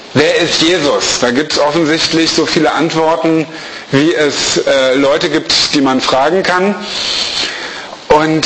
wer ist Jesus? Da gibt es offensichtlich so viele Antworten, wie es Leute gibt, die man fragen kann. Und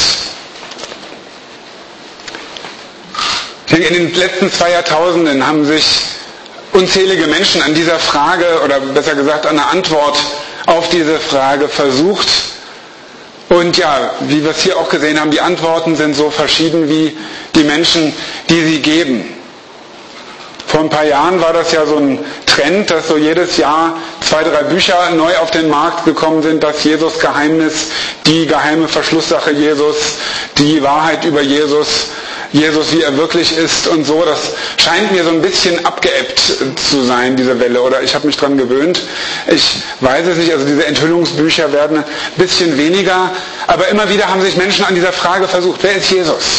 in den letzten 2 Jahrtausenden haben sich unzählige Menschen an dieser Frage, oder besser gesagt an der Antwort auf diese Frage versucht. Und ja, wie wir es hier auch gesehen haben, die Antworten sind so verschieden wie die Menschen, die sie geben. Vor ein paar Jahren war das ja so ein Trend, dass so jedes Jahr 2, 3 Bücher neu auf den Markt gekommen sind, das Jesus-Geheimnis, die geheime Verschlusssache Jesus, die Wahrheit über Jesus, Jesus, wie er wirklich ist und so. Das scheint mir so ein bisschen abgeebbt zu sein, diese Welle, oder ich habe mich dran gewöhnt. Ich weiß es nicht, also diese Enthüllungsbücher werden ein bisschen weniger, aber immer wieder haben sich Menschen an dieser Frage versucht, wer ist Jesus?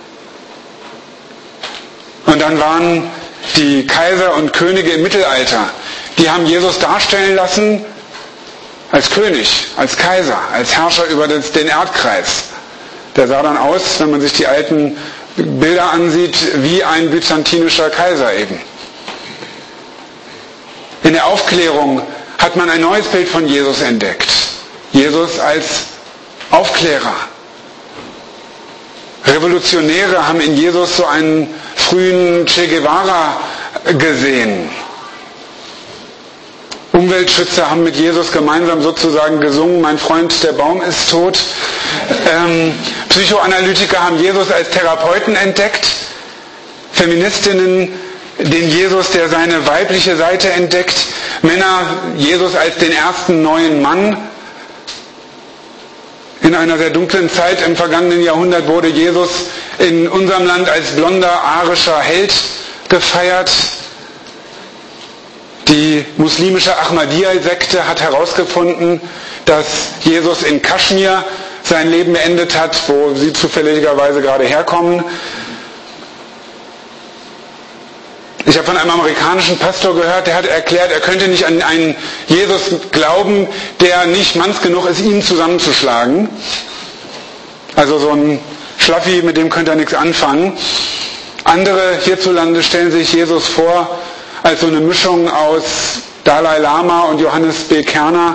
Und dann waren die Kaiser und Könige im Mittelalter, die haben Jesus darstellen lassen als König, als Kaiser, als Herrscher über den Erdkreis. Der sah dann aus, wenn man sich die alten Bilder ansieht, wie ein byzantinischer Kaiser eben. In der Aufklärung hat man ein neues Bild von Jesus entdeckt. Jesus als Aufklärer. Revolutionäre haben in Jesus so einen frühen Che Guevara gesehen. Umweltschützer haben mit Jesus gemeinsam sozusagen gesungen, mein Freund, der Baum ist tot. Psychoanalytiker haben Jesus als Therapeuten entdeckt. Feministinnen den Jesus, der seine weibliche Seite entdeckt. Männer Jesus als den ersten neuen Mann. In einer sehr dunklen Zeit im vergangenen Jahrhundert wurde Jesus in unserem Land als blonder arischer Held gefeiert. Die muslimische Ahmadiyya-Sekte hat herausgefunden, dass Jesus in Kaschmir sein Leben beendet hat, wo sie zufälligerweise gerade herkommen. Ich habe von einem amerikanischen Pastor gehört, der hat erklärt, er könnte nicht an einen Jesus glauben, der nicht manns genug ist, ihn zusammenzuschlagen. Also so ein Schlaffi, mit dem könnte er nichts anfangen. Andere hierzulande stellen sich Jesus vor als so eine Mischung aus Dalai Lama und Johannes B. Kerner.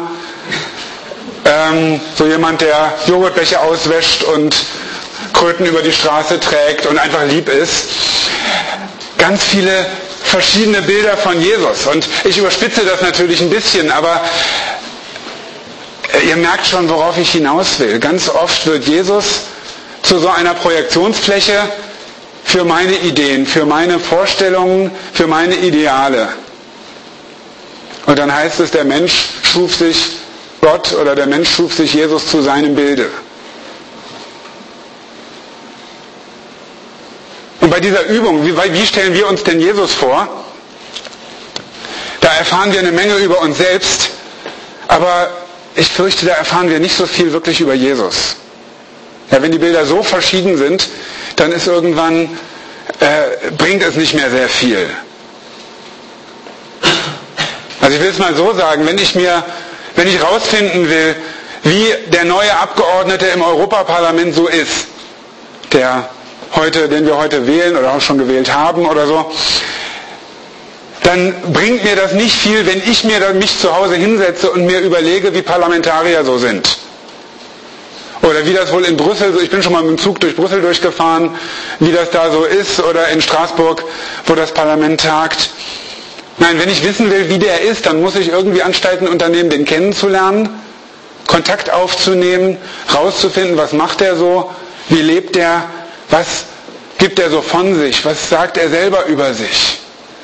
So jemand, der Joghurtbecher auswäscht und Kröten über die Straße trägt und einfach lieb ist. Ganz viele verschiedene Bilder von Jesus. Und ich überspitze das natürlich ein bisschen, aber ihr merkt schon, worauf ich hinaus will. Ganz oft wird Jesus zu so einer Projektionsfläche für meine Ideen, für meine Vorstellungen, für meine Ideale. Und dann heißt es, der Mensch schuf sich Gott oder der Mensch schuf sich Jesus zu seinem Bilde. Und bei dieser Übung, wie stellen wir uns denn Jesus vor? Da erfahren wir eine Menge über uns selbst, aber ich fürchte, da erfahren wir nicht so viel wirklich über Jesus. Ja, wenn die Bilder so verschieden sind, dann ist irgendwann, bringt es nicht mehr sehr viel. Also ich will es mal so sagen, wenn ich rausfinden will, wie der neue Abgeordnete im Europaparlament so ist, den wir heute wählen oder auch schon gewählt haben oder so, dann bringt mir das nicht viel, wenn ich mich zu Hause hinsetze und mir überlege, wie Parlamentarier so sind. Oder wie das wohl in Brüssel, ich bin schon mal mit dem Zug durch Brüssel durchgefahren, wie das da so ist, oder in Straßburg, wo das Parlament tagt. Nein, wenn ich wissen will, wie der ist, dann muss ich irgendwie Anstalten unternehmen, den kennenzulernen, Kontakt aufzunehmen, rauszufinden, was macht er so, wie lebt er, was gibt er so von sich, was sagt er selber über sich.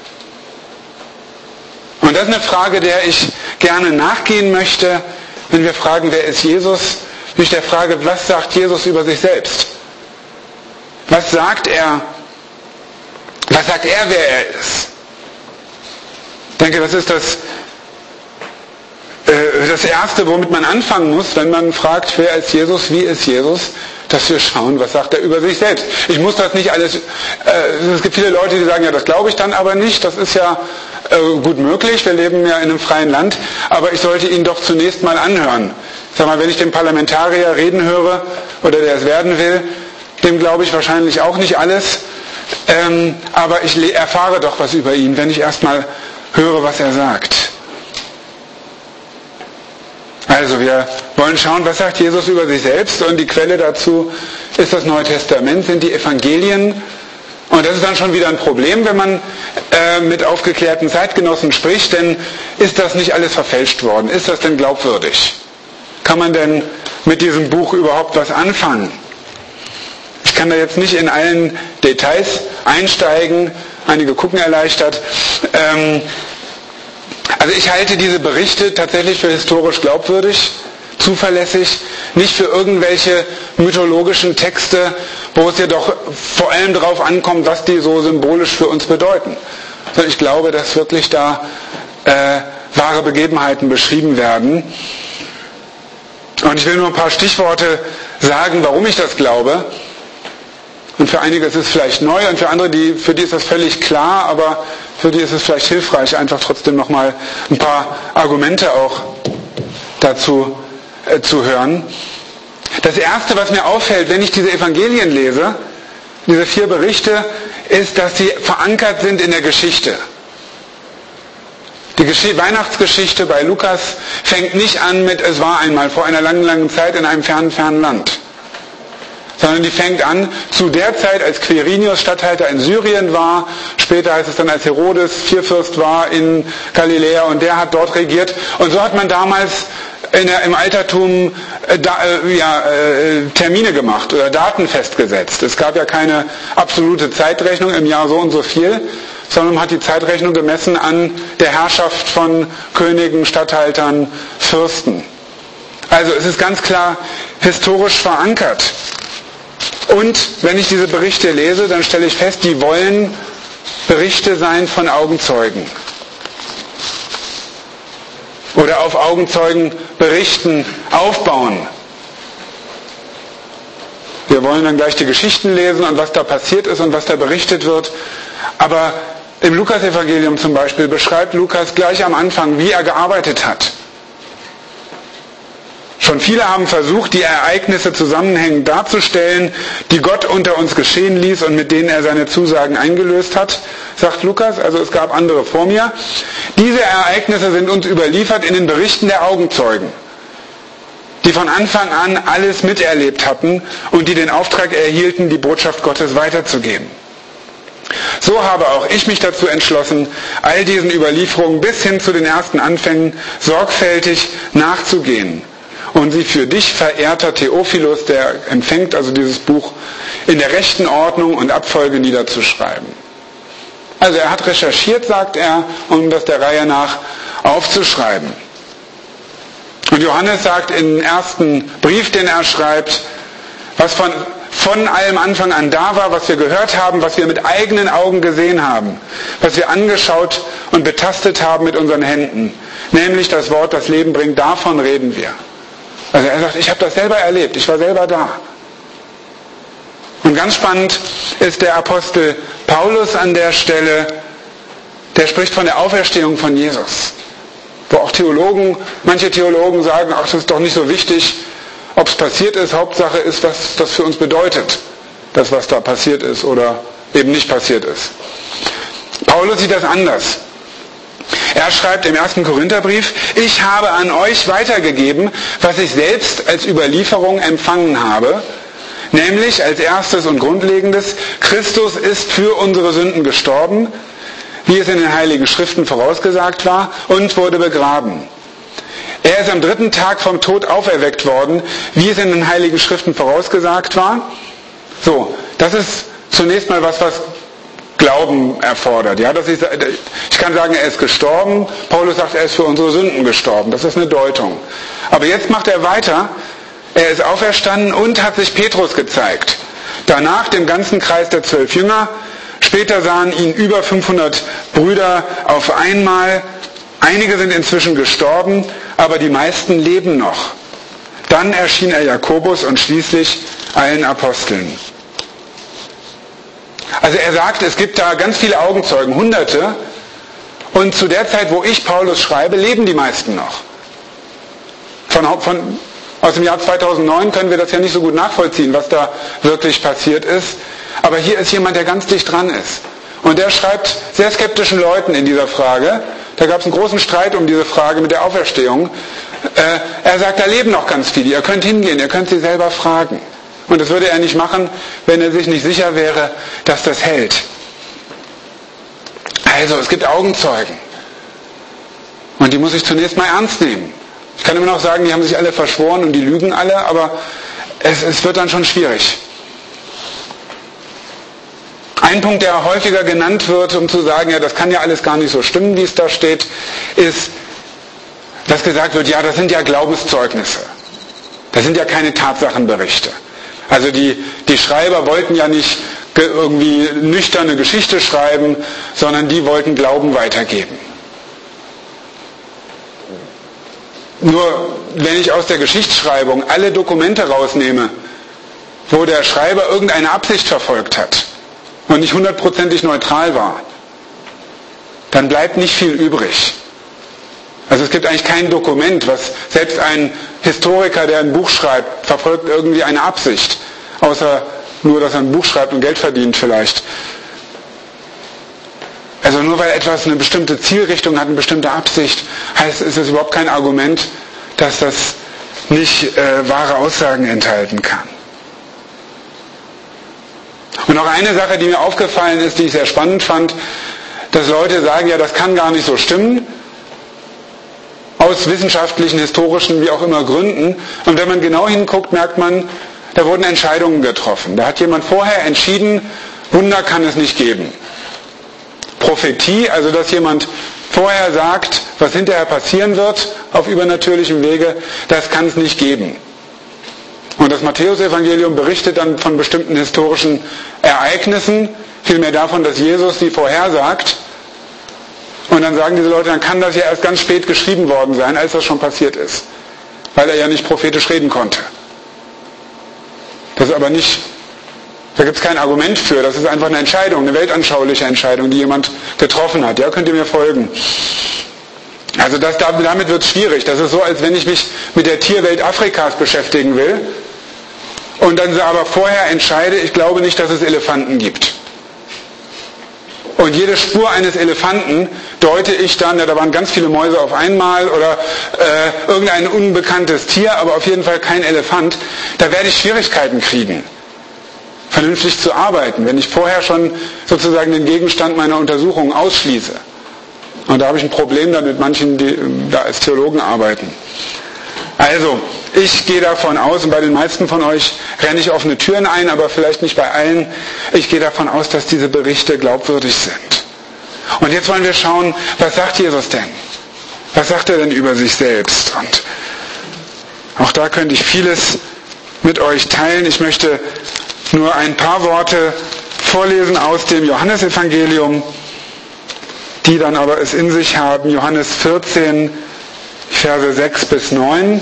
Und das ist eine Frage, der ich gerne nachgehen möchte, wenn wir fragen, wer ist Jesus? Nicht der Frage, was sagt Jesus über sich selbst? Was sagt er, wer er ist? Ich denke, das ist das Erste, womit man anfangen muss, wenn man fragt, wer ist Jesus, wie ist Jesus, dass wir schauen, was sagt er über sich selbst. Ich muss das nicht alles, es gibt viele Leute, die sagen, ja, das glaube ich dann aber nicht, das ist ja gut möglich, wir leben ja in einem freien Land, aber ich sollte ihn doch zunächst mal anhören. Sag mal, wenn ich den Parlamentarier reden höre oder der es werden will, dem glaube ich wahrscheinlich auch nicht alles. aber ich erfahre doch was über ihn, wenn ich erstmal höre, was er sagt. Also wir wollen schauen, was sagt Jesus über sich selbst, und die Quelle dazu ist das Neue Testament, sind die Evangelien. Und das ist dann schon wieder ein Problem, wenn man mit aufgeklärten Zeitgenossen spricht, denn ist das nicht alles verfälscht worden? Ist das denn glaubwürdig? Kann man denn mit diesem Buch überhaupt was anfangen? Ich kann da jetzt nicht in allen Details einsteigen, einige gucken erleichtert. Also ich halte diese Berichte tatsächlich für historisch glaubwürdig, zuverlässig, nicht für irgendwelche mythologischen Texte, wo es ja doch vor allem darauf ankommt, was die so symbolisch für uns bedeuten. Sondern ich glaube, dass wirklich da wahre Begebenheiten beschrieben werden. Und ich will nur ein paar Stichworte sagen, warum ich das glaube. Und für einige ist es vielleicht neu und für andere, für die ist das völlig klar, aber für die ist es vielleicht hilfreich, einfach trotzdem nochmal ein paar Argumente auch dazu zu hören. Das Erste, was mir auffällt, wenn ich diese Evangelien lese, diese 4 Berichte, ist, dass sie verankert sind in der Geschichte. Die Weihnachtsgeschichte bei Lukas fängt nicht an mit "Es war einmal vor einer langen, langen Zeit in einem fernen, fernen Land", sondern die fängt an zu der Zeit, als Quirinius Statthalter in Syrien war. Später heißt es dann, als Herodes Vierfürst war in Galiläa, und der hat dort regiert. Und so hat man damals im Altertum Termine gemacht oder Daten festgesetzt. Es gab ja keine absolute Zeitrechnung im Jahr so und so viel, sondern man hat die Zeitrechnung gemessen an der Herrschaft von Königen, Statthaltern, Fürsten. Also es ist ganz klar historisch verankert. Und wenn ich diese Berichte lese, dann stelle ich fest, die wollen Berichte sein von Augenzeugen. Oder auf Augenzeugenberichten aufbauen. Wir wollen dann gleich die Geschichten lesen und was da passiert ist und was da berichtet wird. Aber im Lukas-Evangelium zum Beispiel beschreibt Lukas gleich am Anfang, wie er gearbeitet hat. Schon viele haben versucht, die Ereignisse zusammenhängend darzustellen, die Gott unter uns geschehen ließ und mit denen er seine Zusagen eingelöst hat, sagt Lukas. Also es gab andere vor mir. Diese Ereignisse sind uns überliefert in den Berichten der Augenzeugen, die von Anfang an alles miterlebt hatten und die den Auftrag erhielten, die Botschaft Gottes weiterzugeben. So habe auch ich mich dazu entschlossen, all diesen Überlieferungen bis hin zu den ersten Anfängen sorgfältig nachzugehen und sie für dich, verehrter Theophilus, der empfängt also dieses Buch, in der rechten Ordnung und Abfolge niederzuschreiben. Also er hat recherchiert, sagt er, um das der Reihe nach aufzuschreiben. Und Johannes sagt im ersten Brief, den er schreibt, was von allem Anfang an da war, was wir gehört haben, was wir mit eigenen Augen gesehen haben, was wir angeschaut und betastet haben mit unseren Händen, nämlich das Wort, das Leben bringt, davon reden wir. Also er sagt, ich habe das selber erlebt, ich war selber da. Und ganz spannend ist der Apostel Paulus an der Stelle, der spricht von der Auferstehung von Jesus. Wo auch manche Theologen sagen, ach, das ist doch nicht so wichtig, ob es passiert ist, Hauptsache ist, was das für uns bedeutet, das, was da passiert ist oder eben nicht passiert ist. Paulus sieht das anders. Er schreibt im 1. Korintherbrief, ich habe an euch weitergegeben, was ich selbst als Überlieferung empfangen habe, nämlich als erstes und grundlegendes, Christus ist für unsere Sünden gestorben, wie es in den Heiligen Schriften vorausgesagt war, und wurde begraben. Er ist am 3. Tag vom Tod auferweckt worden, wie es in den Heiligen Schriften vorausgesagt war. So, das ist zunächst mal was Glauben erfordert. Ja, ich kann sagen, er ist gestorben. Paulus sagt, er ist für unsere Sünden gestorben. Das ist eine Deutung. Aber jetzt macht er weiter. Er ist auferstanden und hat sich Petrus gezeigt. Danach dem ganzen Kreis der 12 Jünger. Später sahen ihn über 500 Brüder auf einmal. Einige sind inzwischen gestorben, aber die meisten leben noch. Dann erschien er Jakobus und schließlich allen Aposteln. Also er sagt, es gibt da ganz viele Augenzeugen, Hunderte. Und zu der Zeit, wo ich Paulus schreibe, leben die meisten noch. Aus dem Jahr 2009 können wir das ja nicht so gut nachvollziehen, was da wirklich passiert ist. Aber hier ist jemand, der ganz dicht dran ist. Und der schreibt sehr skeptischen Leuten in dieser Frage, da gab es einen großen Streit um diese Frage mit der Auferstehung. Er sagt, da leben noch ganz viele, ihr könnt hingehen, ihr könnt sie selber fragen. Und das würde er nicht machen, wenn er sich nicht sicher wäre, dass das hält. Also, es gibt Augenzeugen. Und die muss ich zunächst mal ernst nehmen. Ich kann immer noch sagen, die haben sich alle verschworen und die lügen alle, aber es wird dann schon schwierig. Ein Punkt, der häufiger genannt wird, um zu sagen, ja, das kann ja alles gar nicht so stimmen, wie es da steht, ist, dass gesagt wird, ja, das sind ja Glaubenszeugnisse. Das sind ja keine Tatsachenberichte. Also die Schreiber wollten ja nicht irgendwie nüchterne Geschichte schreiben, sondern die wollten Glauben weitergeben. Nur wenn ich aus der Geschichtsschreibung alle Dokumente rausnehme, wo der Schreiber irgendeine Absicht verfolgt hat und nicht hundertprozentig neutral war, dann bleibt nicht viel übrig. Also es gibt eigentlich kein Dokument, was selbst ein Historiker, der ein Buch schreibt, verfolgt irgendwie eine Absicht, außer nur, dass er ein Buch schreibt und Geld verdient vielleicht. Also nur weil etwas eine bestimmte Zielrichtung hat, eine bestimmte Absicht, ist es überhaupt kein Argument, dass das nicht wahre Aussagen enthalten kann. Und noch eine Sache, die mir aufgefallen ist, die ich sehr spannend fand, dass Leute sagen, ja, das kann gar nicht so stimmen, aus wissenschaftlichen, historischen, wie auch immer Gründen. Und wenn man genau hinguckt, merkt man, da wurden Entscheidungen getroffen. Da hat jemand vorher entschieden, Wunder kann es nicht geben. Prophetie, also dass jemand vorher sagt, was hinterher passieren wird, auf übernatürlichem Wege, das kann es nicht geben. Und das Matthäusevangelium berichtet dann von bestimmten historischen Ereignissen, vielmehr davon, dass Jesus sie vorhersagt. Und dann sagen diese Leute, dann kann das ja erst ganz spät geschrieben worden sein, als das schon passiert ist. Weil er ja nicht prophetisch reden konnte. Das ist aber nicht, da gibt es kein Argument für, das ist einfach eine Entscheidung, eine weltanschauliche Entscheidung, die jemand getroffen hat. Ja, könnt ihr mir folgen? Also damit wird es schwierig. Das ist so, als wenn ich mich mit der Tierwelt Afrikas beschäftigen will und dann aber vorher entscheide, ich glaube nicht, dass es Elefanten gibt. Und jede Spur eines Elefanten deute ich dann, ja, da waren ganz viele Mäuse auf einmal oder irgendein unbekanntes Tier, aber auf jeden Fall kein Elefant. Da werde ich Schwierigkeiten kriegen, vernünftig zu arbeiten, wenn ich vorher schon sozusagen den Gegenstand meiner Untersuchung ausschließe. Und da habe ich ein Problem dann mit manchen, die da als Theologen arbeiten. Also, ich gehe davon aus, und bei den meisten von euch renne ich offene Türen ein, aber vielleicht nicht bei allen, ich gehe davon aus, dass diese Berichte glaubwürdig sind. Und jetzt wollen wir schauen, was sagt Jesus denn? Was sagt er denn über sich selbst? Und auch da könnte ich vieles mit euch teilen. Ich möchte nur ein paar Worte vorlesen aus dem Johannesevangelium, die dann aber es in sich haben. Johannes 14, Verse 6 bis 9.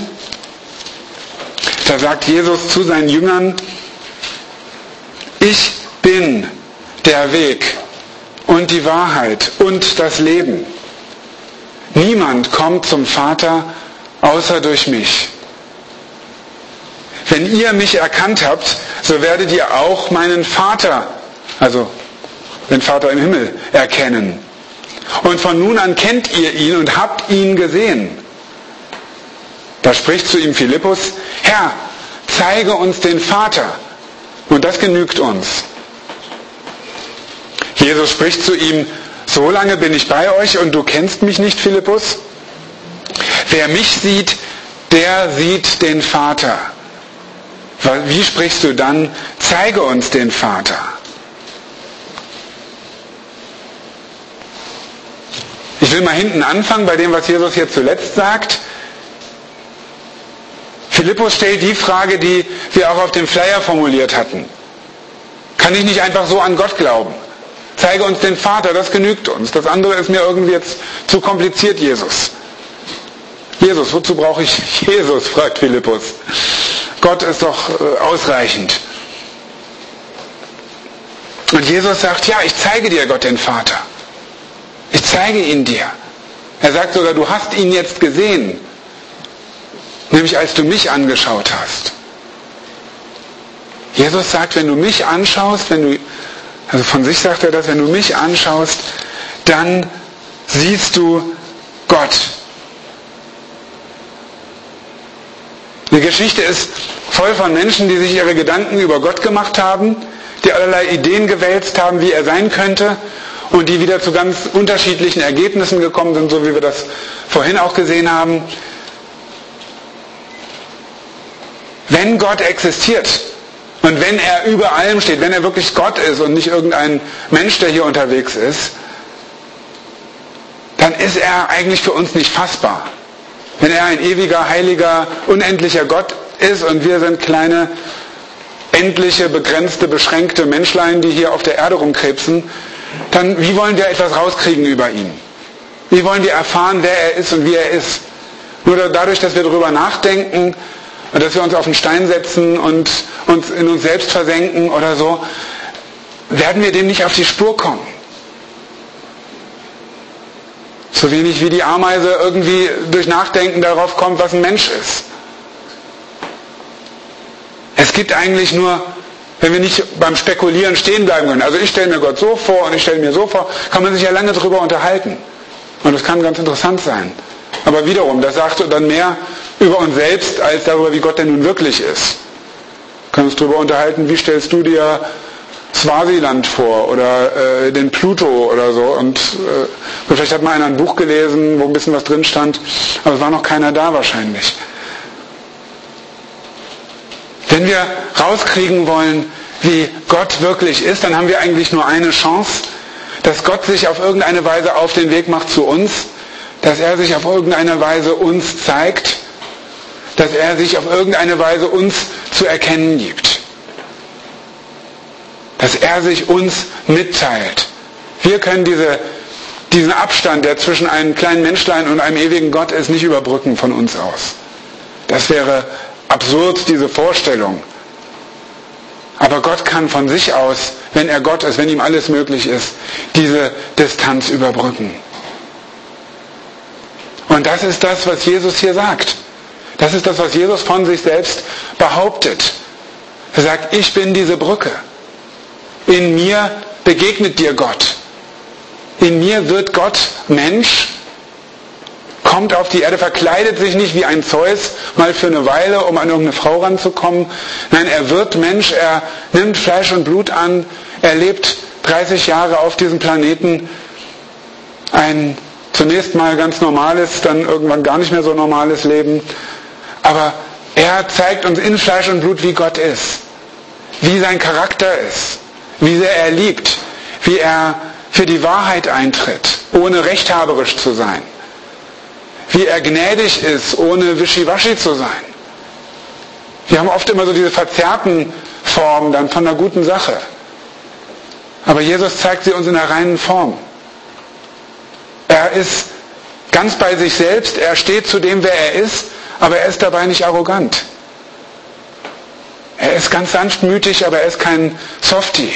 Da sagt Jesus zu seinen Jüngern, ich bin der Weg und die Wahrheit und das Leben. Niemand kommt zum Vater außer durch mich. Wenn ihr mich erkannt habt, so werdet ihr auch meinen Vater, also den Vater im Himmel, erkennen. Und von nun an kennt ihr ihn und habt ihn gesehen. Da spricht zu ihm Philippus, Herr, zeige uns den Vater, und das genügt uns. Jesus spricht zu ihm, so lange bin ich bei euch und du kennst mich nicht, Philippus? Wer mich sieht, der sieht den Vater. Wie sprichst du dann, zeige uns den Vater? Ich will mal hinten anfangen bei dem, was Jesus hier zuletzt sagt. Philippus stellt die Frage, die wir auch auf dem Flyer formuliert hatten. Kann ich nicht einfach so an Gott glauben? Zeige uns den Vater, das genügt uns. Das andere ist mir irgendwie jetzt zu kompliziert, Jesus. Jesus, wozu brauche ich Jesus? Fragt Philippus. Gott ist doch ausreichend. Und Jesus sagt, ja, ich zeige dir Gott den Vater. Ich zeige ihn dir. Er sagt sogar, du hast ihn jetzt gesehen. Nämlich als du mich angeschaut hast. Jesus sagt, wenn du mich anschaust, also von sich sagt er das, wenn du mich anschaust, dann siehst du Gott. Die Geschichte ist voll von Menschen, die sich ihre Gedanken über Gott gemacht haben, die allerlei Ideen gewälzt haben, wie er sein könnte und die wieder zu ganz unterschiedlichen Ergebnissen gekommen sind, so wie wir das vorhin auch gesehen haben. Wenn Gott existiert und wenn er über allem steht, wenn er wirklich Gott ist und nicht irgendein Mensch, der hier unterwegs ist, dann ist er eigentlich für uns nicht fassbar. Wenn er ein ewiger, heiliger, unendlicher Gott ist und wir sind kleine, endliche, begrenzte, beschränkte Menschlein, die hier auf der Erde rumkrebsen, dann wie wollen wir etwas rauskriegen über ihn? Wie wollen wir erfahren, wer er ist und wie er ist? Nur dadurch, dass wir darüber nachdenken und dass wir uns auf den Stein setzen und uns in uns selbst versenken oder so, werden wir dem nicht auf die Spur kommen. So wenig wie die Ameise irgendwie durch Nachdenken darauf kommt, was ein Mensch ist. Es gibt eigentlich nur, wenn wir nicht beim Spekulieren stehen bleiben können, also ich stelle mir Gott so vor und ich stelle mir so vor, kann man sich ja lange darüber unterhalten. Und das kann ganz interessant sein. Aber wiederum, das sagt dann mehr über uns selbst, als darüber, wie Gott denn nun wirklich ist. Wir können uns darüber unterhalten, wie stellst du dir Swasiland vor oder den Pluto oder so. Und vielleicht hat mal einer ein Buch gelesen, wo ein bisschen was drin stand, aber es war noch keiner da wahrscheinlich. Wenn wir rauskriegen wollen, wie Gott wirklich ist, dann haben wir eigentlich nur eine Chance, dass Gott sich auf irgendeine Weise auf den Weg macht zu uns, dass er sich auf irgendeine Weise uns zeigt, dass er sich auf irgendeine Weise uns zu erkennen gibt. Dass er sich uns mitteilt. Wir können diesen Abstand, der zwischen einem kleinen Menschlein und einem ewigen Gott ist, nicht überbrücken von uns aus. Das wäre absurd, diese Vorstellung. Aber Gott kann von sich aus, wenn er Gott ist, wenn ihm alles möglich ist, diese Distanz überbrücken. Und das ist das, was Jesus hier sagt. Das ist das, was Jesus von sich selbst behauptet. Er sagt, ich bin diese Brücke. In mir begegnet dir Gott. In mir wird Gott Mensch, kommt auf die Erde, verkleidet sich nicht wie ein Zeus, mal für eine Weile, um an irgendeine Frau ranzukommen. Nein, er wird Mensch, er nimmt Fleisch und Blut an, er lebt 30 Jahre auf diesem Planeten. Ein zunächst mal ganz normales, dann irgendwann gar nicht mehr so normales Leben. Aber er zeigt uns in Fleisch und Blut, wie Gott ist, wie sein Charakter ist, wie sehr er liebt, wie er für die Wahrheit eintritt, ohne rechthaberisch zu sein, wie er gnädig ist, ohne wischiwaschi zu sein. Wir haben oft immer so diese verzerrten Formen dann von einer guten Sache. Aber Jesus zeigt sie uns in der reinen Form. Er ist ganz bei sich selbst, er steht zu dem, wer er ist, aber er ist dabei nicht arrogant. Er ist ganz sanftmütig, aber er ist kein Softie.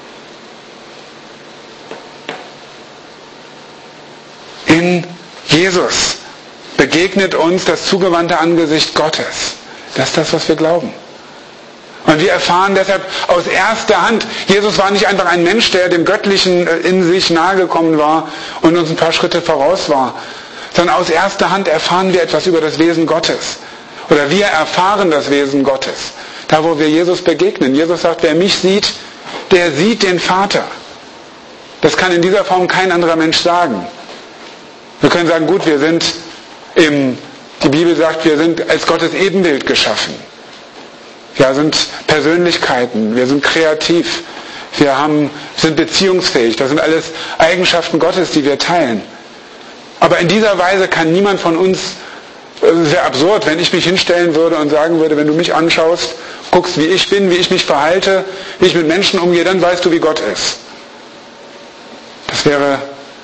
In Jesus begegnet uns das zugewandte Angesicht Gottes. Das ist das, was wir glauben. Und wir erfahren deshalb aus erster Hand, Jesus war nicht einfach ein Mensch, der dem Göttlichen in sich nahegekommen war und uns ein paar Schritte voraus war, sondern aus erster Hand erfahren wir etwas über das Wesen Gottes. Oder wir erfahren das Wesen Gottes. Da, wo wir Jesus begegnen. Jesus sagt, wer mich sieht, der sieht den Vater. Das kann in dieser Form kein anderer Mensch sagen. Wir können sagen, gut, die Bibel sagt, wir sind als Gottes Ebenbild geschaffen. Wir sind Persönlichkeiten, wir sind kreativ, wir sind beziehungsfähig. Das sind alles Eigenschaften Gottes, die wir teilen. Aber in dieser Weise kann niemand von uns, es wäre absurd, wenn ich mich hinstellen würde und sagen würde, wenn du mich anschaust, guckst, wie ich bin, wie ich mich verhalte, wie ich mit Menschen umgehe, dann weißt du, wie Gott ist. Das wäre,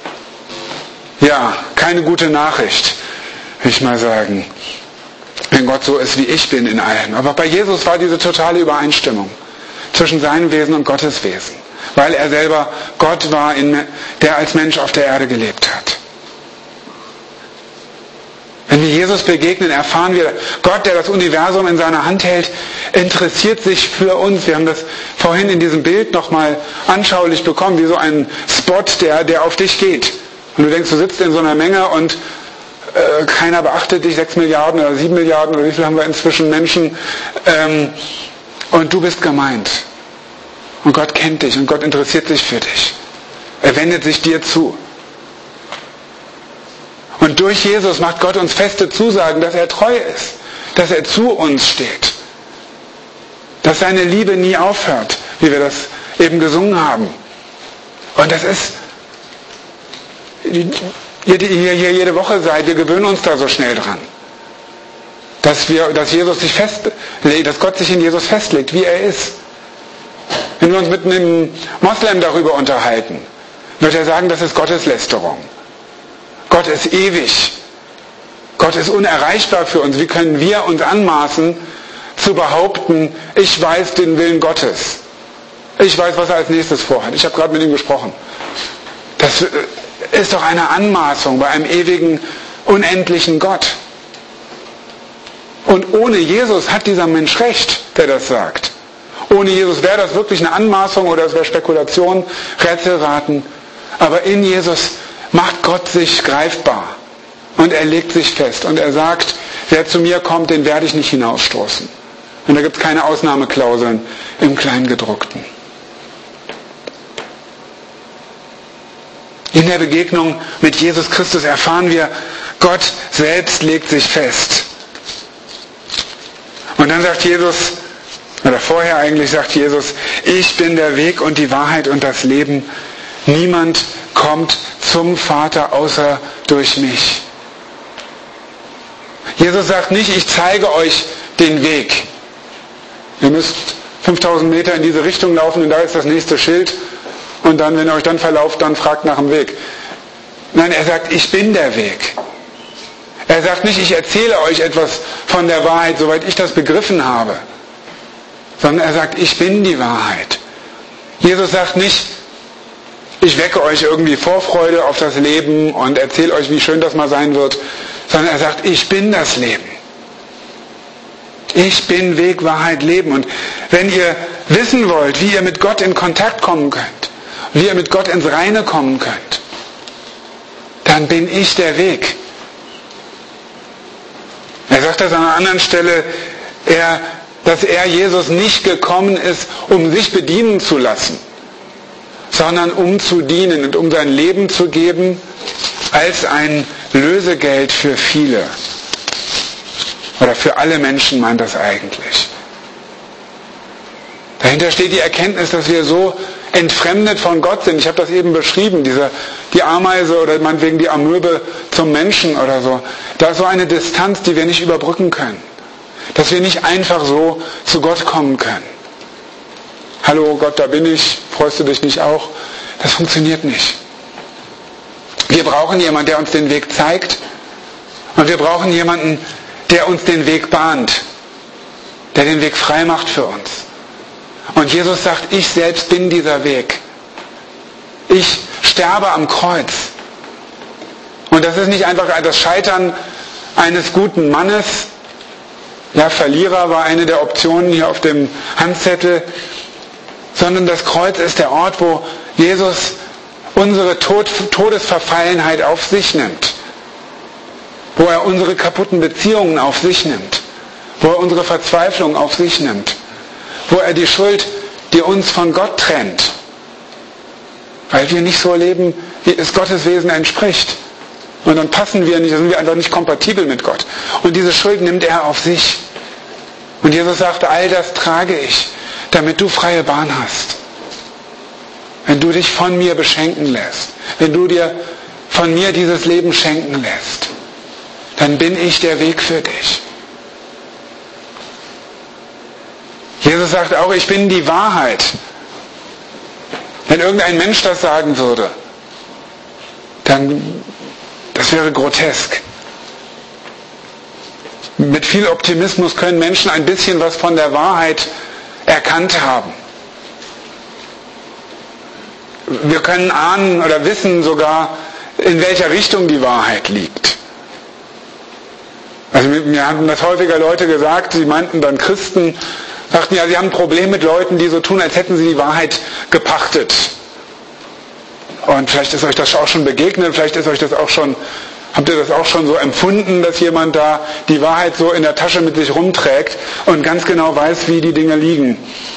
keine gute Nachricht, will ich mal sagen. Wenn Gott so ist, wie ich bin in allem. Aber bei Jesus war diese totale Übereinstimmung zwischen seinem Wesen und Gottes Wesen. Weil er selber Gott war, der als Mensch auf der Erde gelebt hat. Wenn wir Jesus begegnen, erfahren wir, Gott, der das Universum in seiner Hand hält, interessiert sich für uns. Wir haben das vorhin in diesem Bild nochmal anschaulich bekommen, wie so ein Spot, der auf dich geht. Und du denkst, du sitzt in so einer Menge und keiner beachtet dich, 6 Milliarden oder 7 Milliarden oder wie viel haben wir inzwischen Menschen, und du bist gemeint. Und Gott kennt dich und Gott interessiert sich für dich. Er wendet sich dir zu. Und durch Jesus macht Gott uns feste Zusagen, dass er treu ist, dass er zu uns steht, dass seine Liebe nie aufhört, wie wir das eben gesungen haben. Und das ist, ihr hier jede Woche seid, wir gewöhnen uns da so schnell dran, dass Gott sich in Jesus festlegt, wie er ist. Wenn wir uns mit einem Moslem darüber unterhalten, wird er sagen, das ist Gotteslästerung. Gott ist ewig. Gott ist unerreichbar für uns. Wie können wir uns anmaßen, zu behaupten, ich weiß den Willen Gottes. Ich weiß, was er als nächstes vorhat. Ich habe gerade mit ihm gesprochen. Das ist doch eine Anmaßung bei einem ewigen, unendlichen Gott. Und ohne Jesus hat dieser Mensch recht, der das sagt. Ohne Jesus wäre das wirklich eine Anmaßung oder es wäre Spekulation, Rätselraten. Aber in Jesus macht Gott sich greifbar und er legt sich fest und er sagt, wer zu mir kommt, den werde ich nicht hinausstoßen. Und da gibt es keine Ausnahmeklauseln im Kleingedruckten. In der Begegnung mit Jesus Christus erfahren wir, Gott selbst legt sich fest. Und dann sagt Jesus, oder vorher eigentlich sagt Jesus, ich bin der Weg und die Wahrheit und das Leben. Niemand kommt zum Vater außer durch mich. Jesus sagt nicht, ich zeige euch den Weg. Ihr müsst 5000 Meter in diese Richtung laufen und da ist das nächste Schild. Und dann, wenn ihr euch dann verlauft, dann fragt nach dem Weg. Nein, er sagt, ich bin der Weg. Er sagt nicht, ich erzähle euch etwas von der Wahrheit, soweit ich das begriffen habe. Sondern er sagt, ich bin die Wahrheit. Jesus sagt nicht, ich wecke euch irgendwie Vorfreude auf das Leben und erzähle euch, wie schön das mal sein wird. Sondern er sagt, ich bin das Leben. Ich bin Weg, Wahrheit, Leben. Und wenn ihr wissen wollt, wie ihr mit Gott in Kontakt kommen könnt, wie ihr mit Gott ins Reine kommen könnt, dann bin ich der Weg. Er sagt das an einer anderen Stelle, dass er, Jesus, nicht gekommen ist, um sich bedienen zu lassen, sondern um zu dienen und um sein Leben zu geben als ein Lösegeld für viele. Oder für alle Menschen meint das eigentlich. Dahinter steht die Erkenntnis, dass wir so entfremdet von Gott sind. Ich habe das eben beschrieben, die Ameise oder meinetwegen die Amöbe zum Menschen oder so. Da ist so eine Distanz, die wir nicht überbrücken können. Dass wir nicht einfach so zu Gott kommen können. Hallo Gott, da bin ich, freust du dich nicht auch? Das funktioniert nicht. Wir brauchen jemanden, der uns den Weg zeigt. Und wir brauchen jemanden, der uns den Weg bahnt. Der den Weg frei macht für uns. Und Jesus sagt, ich selbst bin dieser Weg. Ich sterbe am Kreuz. Und das ist nicht einfach das Scheitern eines guten Mannes. Ja, Verlierer war eine der Optionen hier auf dem Handzettel. Sondern das Kreuz ist der Ort, wo Jesus unsere Todesverfallenheit auf sich nimmt. Wo er unsere kaputten Beziehungen auf sich nimmt. Wo er unsere Verzweiflung auf sich nimmt. Wo er die Schuld, die uns von Gott trennt, weil wir nicht so leben, wie es Gottes Wesen entspricht. Und dann passen wir nicht, dann sind wir einfach nicht kompatibel mit Gott. Und diese Schuld nimmt er auf sich. Und Jesus sagt, all das trage ich, damit du freie Bahn hast. Wenn du dich von mir beschenken lässt, wenn du dir von mir dieses Leben schenken lässt, dann bin ich der Weg für dich. Jesus sagt auch, ich bin die Wahrheit. Wenn irgendein Mensch das sagen würde, dann, das wäre grotesk. Mit viel Optimismus können Menschen ein bisschen was von der Wahrheit erkannt haben. Wir können ahnen oder wissen sogar, in welcher Richtung die Wahrheit liegt. Also mir haben das häufiger Leute gesagt, sie meinten dann Christen, sagten ja, sie haben ein Problem mit Leuten, die so tun, als hätten sie die Wahrheit gepachtet. Und vielleicht ist euch das auch schon begegnet, vielleicht ist euch das auch schon, habt ihr das auch schon so empfunden, dass jemand da die Wahrheit so in der Tasche mit sich rumträgt und ganz genau weiß, wie die Dinge liegen.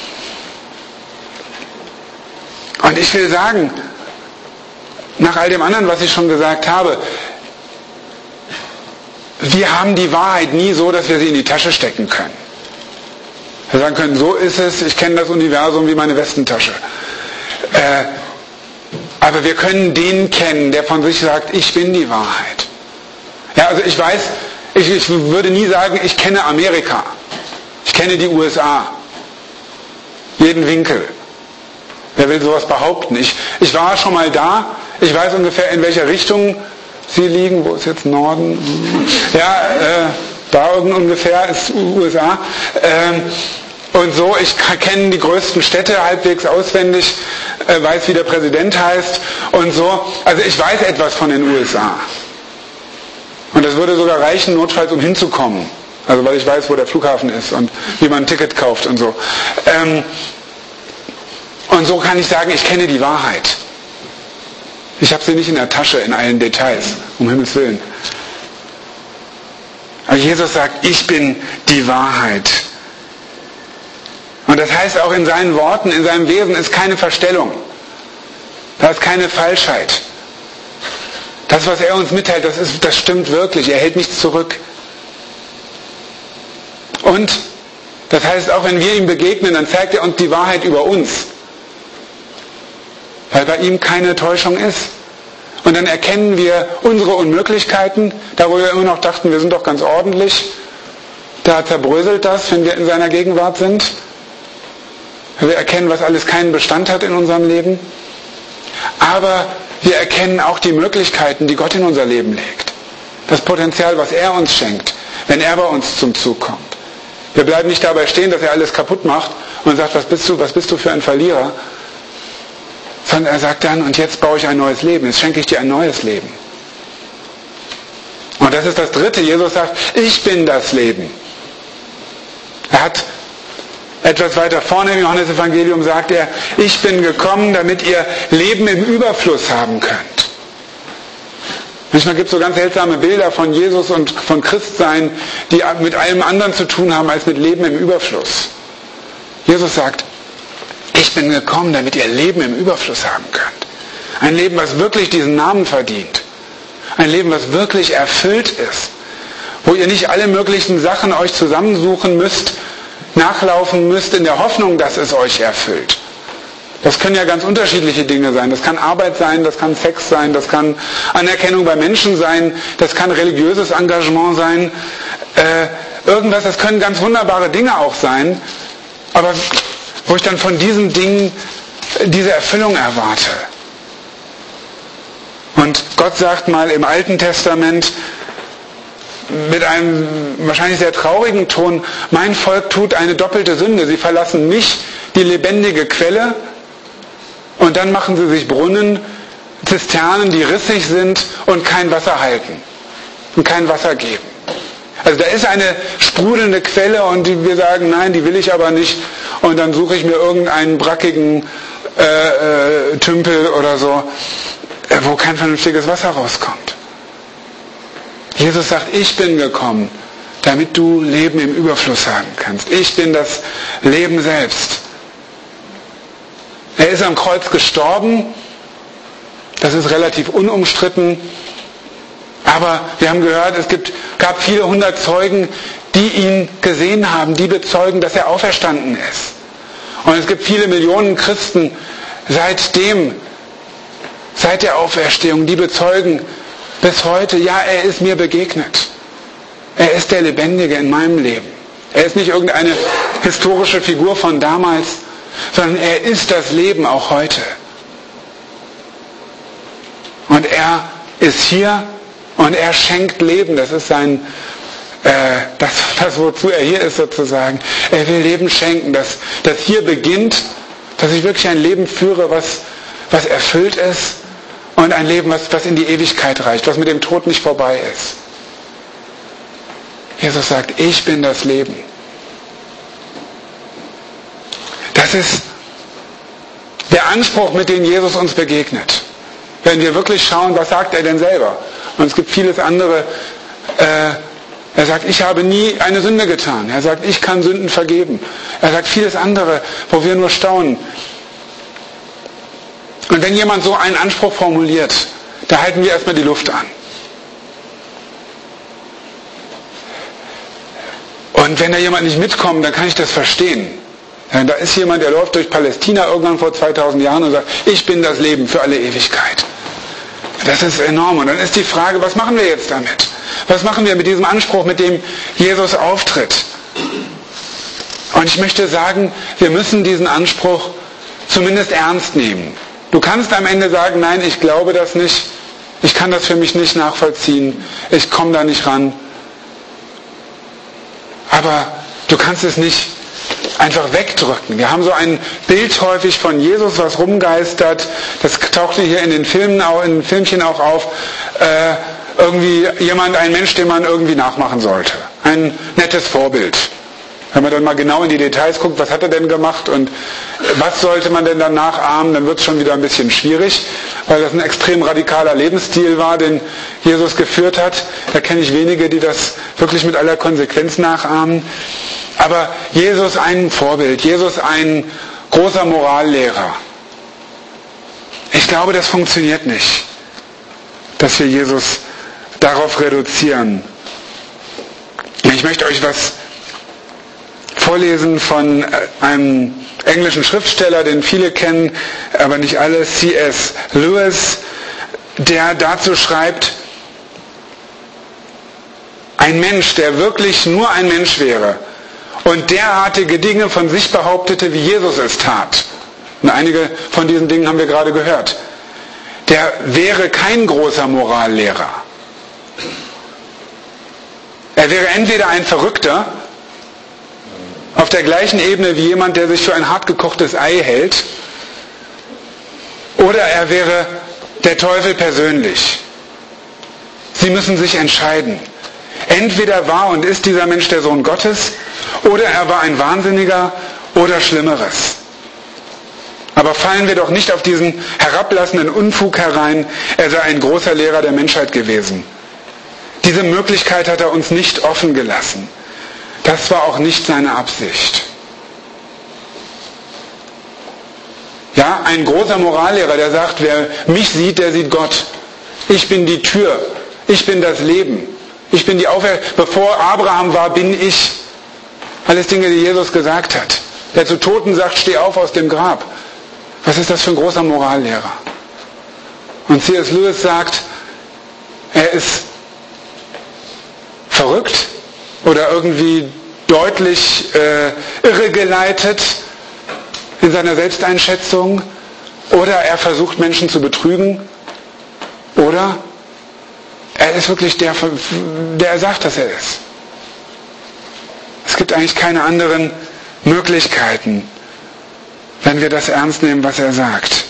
Und ich will sagen, nach all dem anderen, was ich schon gesagt habe, wir haben die Wahrheit nie so, dass wir sie in die Tasche stecken können. Wir sagen können, so ist es, ich kenne das Universum wie meine Westentasche. Aber wir können den kennen, der von sich sagt, ich bin die Wahrheit. Ja, also ich weiß, ich würde nie sagen, ich kenne Amerika. Ich kenne die USA. Jeden Winkel. Wer will sowas behaupten? Ich war schon mal da. Ich weiß ungefähr, in welcher Richtung sie liegen. Wo ist jetzt Norden? Ja, da ungefähr ist USA. Und so, ich kenne die größten Städte halbwegs auswendig, weiß, wie der Präsident heißt und so. Also ich weiß etwas von den USA. Und das würde sogar reichen, notfalls, um hinzukommen. Also weil ich weiß, wo der Flughafen ist und wie man ein Ticket kauft und so. Und so kann ich sagen, ich kenne die Wahrheit. Ich habe sie nicht in der Tasche, in allen Details, um Himmels Willen. Aber Jesus sagt, ich bin die Wahrheit. Und das heißt auch in seinen Worten, in seinem Wesen ist keine Verstellung. Da ist keine Falschheit. Das, was er uns mitteilt, das stimmt wirklich. Er hält nichts zurück. Und das heißt, auch wenn wir ihm begegnen, dann zeigt er uns die Wahrheit über uns. Weil bei ihm keine Täuschung ist. Und dann erkennen wir unsere Unmöglichkeiten, da wo wir immer noch dachten, wir sind doch ganz ordentlich. Da zerbröselt das, wenn wir in seiner Gegenwart sind. Wir erkennen, was alles keinen Bestand hat in unserem Leben. Aber wir erkennen auch die Möglichkeiten, die Gott in unser Leben legt. Das Potenzial, was er uns schenkt, wenn er bei uns zum Zug kommt. Wir bleiben nicht dabei stehen, dass er alles kaputt macht und sagt, was bist du für ein Verlierer? Sondern er sagt dann, und jetzt baue ich ein neues Leben, jetzt schenke ich dir ein neues Leben. Und das ist das Dritte. Jesus sagt, ich bin das Leben. Er hat etwas weiter vorne im Johannesevangelium sagt er, ich bin gekommen, damit ihr Leben im Überfluss haben könnt. Manchmal gibt es so ganz seltsame Bilder von Jesus und von Christsein, die mit allem anderen zu tun haben als mit Leben im Überfluss. Jesus sagt, ich bin gekommen, damit ihr Leben im Überfluss haben könnt. Ein Leben, was wirklich diesen Namen verdient. Ein Leben, was wirklich erfüllt ist. Wo ihr nicht alle möglichen Sachen euch zusammensuchen müsst, nachlaufen müsst in der Hoffnung, dass es euch erfüllt. Das können ja ganz unterschiedliche Dinge sein. Das kann Arbeit sein, das kann Sex sein, das kann Anerkennung bei Menschen sein, das kann religiöses Engagement sein. Irgendwas, das können ganz wunderbare Dinge auch sein. Aber wo ich dann von diesen Dingen diese Erfüllung erwarte. Und Gott sagt mal im Alten Testament mit einem wahrscheinlich sehr traurigen Ton, mein Volk tut eine doppelte Sünde. Sie verlassen mich, die lebendige Quelle, und dann machen sie sich Brunnen, Zisternen, die rissig sind und kein Wasser halten und kein Wasser geben. Also da ist eine sprudelnde Quelle und wir sagen, nein, die will ich aber nicht. Und dann suche ich mir irgendeinen brackigen Tümpel oder so, wo kein vernünftiges Wasser rauskommt. Jesus sagt, ich bin gekommen, damit du Leben im Überfluss haben kannst. Ich bin das Leben selbst. Er ist am Kreuz gestorben. Das ist relativ unumstritten. Aber wir haben gehört, gab viele hundert Zeugen, die ihn gesehen haben, die bezeugen, dass er auferstanden ist. Und es gibt viele Millionen Christen seit der Auferstehung, die bezeugen bis heute, ja, er ist mir begegnet. Er ist der Lebendige in meinem Leben. Er ist nicht irgendeine historische Figur von damals, sondern er ist das Leben auch heute. Und er ist hier und er schenkt Leben. Das ist das, wozu er hier ist sozusagen. Er will Leben schenken, das hier beginnt, dass ich wirklich ein Leben führe, was erfüllt ist und ein Leben, was in die Ewigkeit reicht, was mit dem Tod nicht vorbei ist. Jesus sagt, ich bin das Leben. Das ist der Anspruch, mit dem Jesus uns begegnet. Wenn wir wirklich schauen, was sagt er denn selber? Und es gibt vieles andere. Er sagt, ich habe nie eine Sünde getan. Er sagt, ich kann Sünden vergeben. Er sagt vieles andere, wo wir nur staunen. Und wenn jemand so einen Anspruch formuliert, da halten wir erstmal die Luft an. Und wenn da jemand nicht mitkommt, dann kann ich das verstehen. Da ist jemand, der läuft durch Palästina irgendwann vor 2000 Jahren und sagt, ich bin das Leben für alle Ewigkeit. Das ist enorm. Und dann ist die Frage, was machen wir jetzt damit? Was machen wir mit diesem Anspruch, mit dem Jesus auftritt? Und ich möchte sagen, wir müssen diesen Anspruch zumindest ernst nehmen. Du kannst am Ende sagen, nein, ich glaube das nicht, ich kann das für mich nicht nachvollziehen, ich komme da nicht ran. Aber du kannst es nicht einfach wegdrücken. Wir haben so ein Bild häufig von Jesus, was rumgeistert. Das tauchte hier in den Filmen, in den Filmchen auch auf. Irgendwie ein Mensch, den man irgendwie nachmachen sollte. Ein nettes Vorbild. Wenn man dann mal genau in die Details guckt, was hat er denn gemacht und was sollte man denn dann nachahmen, dann wird es schon wieder ein bisschen schwierig, weil das ein extrem radikaler Lebensstil war, den Jesus geführt hat. Da kenne ich wenige, die das wirklich mit aller Konsequenz nachahmen. Aber Jesus ein Vorbild, Jesus ein großer Morallehrer. Ich glaube, das funktioniert nicht, dass wir Jesus darauf reduzieren. Ich möchte euch was vorlesen von einem englischen Schriftsteller, den viele kennen, aber nicht alle, C.S. Lewis, der dazu schreibt, ein Mensch, der wirklich nur ein Mensch wäre und derartige Dinge von sich behauptete, wie Jesus es tat. Und einige von diesen Dingen haben wir gerade gehört. Der wäre kein großer Morallehrer. Er wäre entweder ein Verrückter, auf der gleichen Ebene wie jemand, der sich für ein hartgekochtes Ei hält, oder er wäre der Teufel persönlich. Sie müssen sich entscheiden. Entweder war und ist dieser Mensch der Sohn Gottes, oder er war ein Wahnsinniger oder Schlimmeres. Aber fallen wir doch nicht auf diesen herablassenden Unfug herein, er sei ein großer Lehrer der Menschheit gewesen. Diese Möglichkeit hat er uns nicht offen gelassen. Das war auch nicht seine Absicht. Ja, ein großer Morallehrer, der sagt, wer mich sieht, der sieht Gott. Ich bin die Tür. Ich bin das Leben. Ich bin die Auferstehung. Bevor Abraham war, bin ich. Alles Dinge, die Jesus gesagt hat. Der zu Toten sagt, steh auf aus dem Grab. Was ist das für ein großer Morallehrer? Und C.S. Lewis sagt, er ist verrückt oder irgendwie deutlich irregeleitet in seiner Selbsteinschätzung, oder er versucht Menschen zu betrügen, oder er ist wirklich der er sagt, dass er ist. Es gibt eigentlich keine anderen Möglichkeiten, wenn wir das ernst nehmen, was er sagt.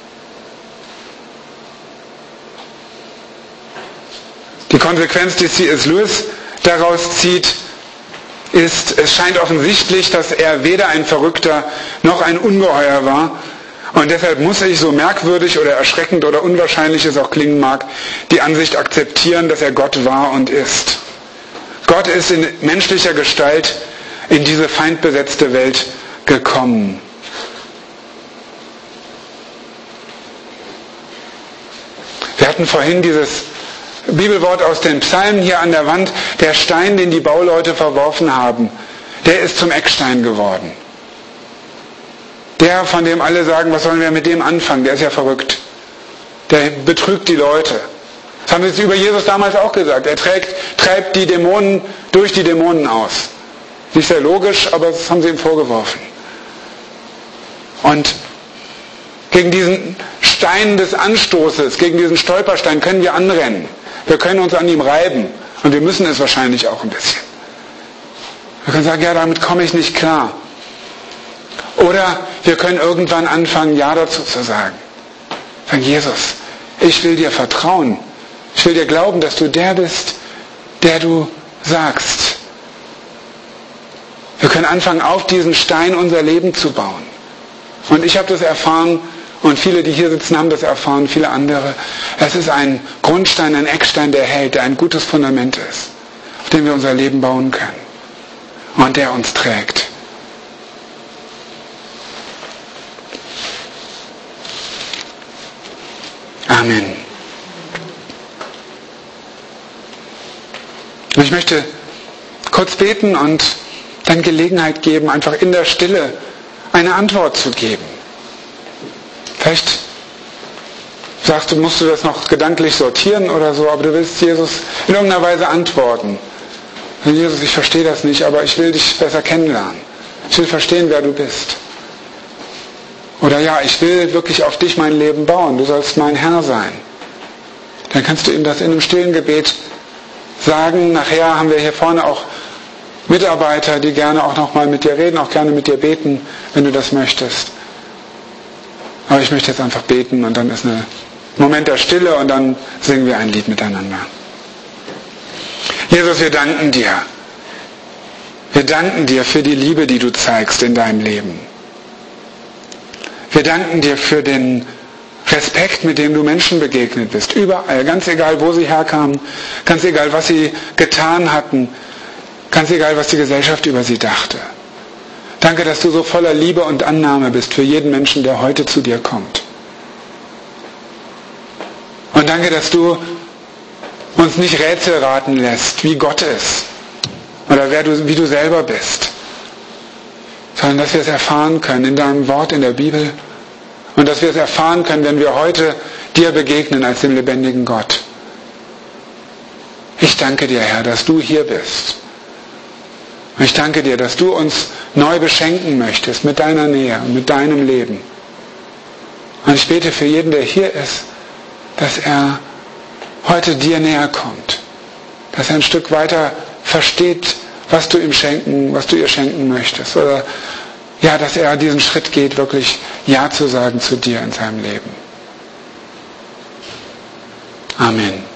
Die Konsequenz, die C.S. Lewis daraus zieht, ist, es scheint offensichtlich, dass er weder ein Verrückter noch ein Ungeheuer war. Und deshalb muss ich, so merkwürdig oder erschreckend oder unwahrscheinlich es auch klingen mag, die Ansicht akzeptieren, dass er Gott war und ist. Gott ist in menschlicher Gestalt in diese feindbesetzte Welt gekommen. Wir hatten vorhin dieses Bibelwort aus den Psalmen hier an der Wand, der Stein, den die Bauleute verworfen haben, der ist zum Eckstein geworden. Der, von dem alle sagen, was sollen wir mit dem anfangen, der ist ja verrückt. Der betrügt die Leute. Das haben sie über Jesus damals auch gesagt. Er treibt die Dämonen durch die Dämonen aus. Nicht sehr logisch, aber das haben sie ihm vorgeworfen. Und gegen diesen Stein des Anstoßes, gegen diesen Stolperstein können wir anrennen. Wir können uns an ihm reiben. Und wir müssen es wahrscheinlich auch ein bisschen. Wir können sagen, ja, damit komme ich nicht klar. Oder wir können irgendwann anfangen, Ja dazu zu sagen. Sagen, Jesus, ich will dir vertrauen. Ich will dir glauben, dass du der bist, der du sagst. Wir können anfangen, auf diesen Stein unser Leben zu bauen. Und ich habe das erfahren, und viele, die hier sitzen, haben das erfahren, viele andere. Es ist ein Grundstein, ein Eckstein, der hält, der ein gutes Fundament ist, auf dem wir unser Leben bauen können und der uns trägt. Amen. Und ich möchte kurz beten und dann Gelegenheit geben, einfach in der Stille eine Antwort zu geben. Vielleicht sagst du, musst du das noch gedanklich sortieren oder so, aber du willst Jesus in irgendeiner Weise antworten. Jesus, ich verstehe das nicht, aber ich will dich besser kennenlernen. Ich will verstehen, wer du bist. Oder ja, ich will wirklich auf dich mein Leben bauen. Du sollst mein Herr sein. Dann kannst du ihm das in einem stillen Gebet sagen. Nachher haben wir hier vorne auch Mitarbeiter, die gerne auch nochmal mit dir reden, auch gerne mit dir beten, wenn du das möchtest. Aber ich möchte jetzt einfach beten und dann ist ein Moment der Stille und dann singen wir ein Lied miteinander. Jesus, wir danken dir. Wir danken dir für die Liebe, die du zeigst in deinem Leben. Wir danken dir für den Respekt, mit dem du Menschen begegnet bist. Überall, ganz egal, wo sie herkamen, ganz egal, was sie getan hatten, ganz egal, was die Gesellschaft über sie dachte. Danke, dass du so voller Liebe und Annahme bist für jeden Menschen, der heute zu dir kommt. Und danke, dass du uns nicht Rätsel raten lässt, wie Gott ist oder wie du selber bist, sondern dass wir es erfahren können in deinem Wort in der Bibel und dass wir es erfahren können, wenn wir heute dir begegnen als dem lebendigen Gott. Ich danke dir, Herr, dass du hier bist. Und ich danke dir, dass du uns neu beschenken möchtest mit deiner Nähe und mit deinem Leben. Und ich bete für jeden, der hier ist, dass er heute dir näher kommt. Dass er ein Stück weiter versteht, was du ihr schenken möchtest. Oder ja, dass er diesen Schritt geht, wirklich Ja zu sagen zu dir in seinem Leben. Amen.